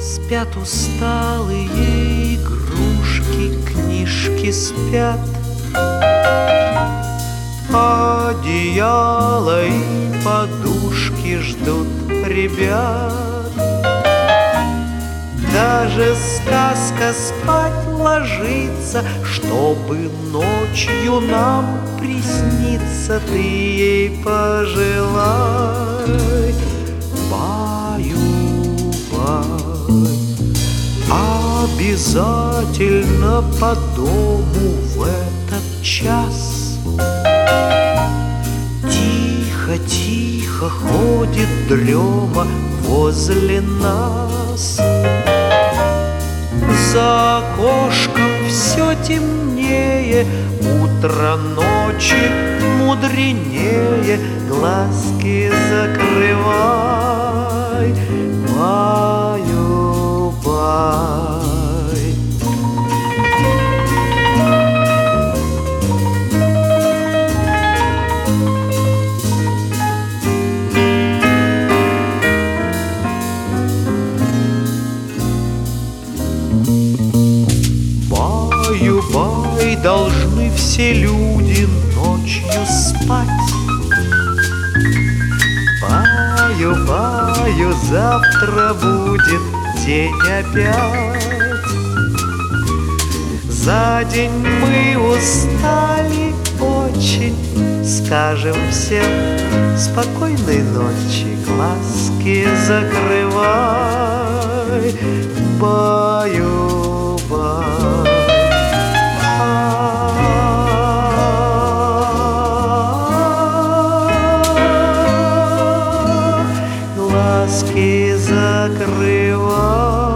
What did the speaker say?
Спят усталые игрушки, книжки спят, одеяло и подушки ждут ребят. Даже сказка спать ложится, чтобы ночью нам присниться. Ты ей пожелай, баю-бай. Обязательно по дому в этот час тихо-тихо ходит дрема возле нас. За окошком все темнее, утро ночи мудренее. Глазки закрывай, баю-бай. Баю-бай, должны все люди ночью спать. Баю-баю, завтра будет день опять. За день мы устали очень, скажем всем спокойной ночи. Глазки закрывай, баю-бай. Глазки закрывай.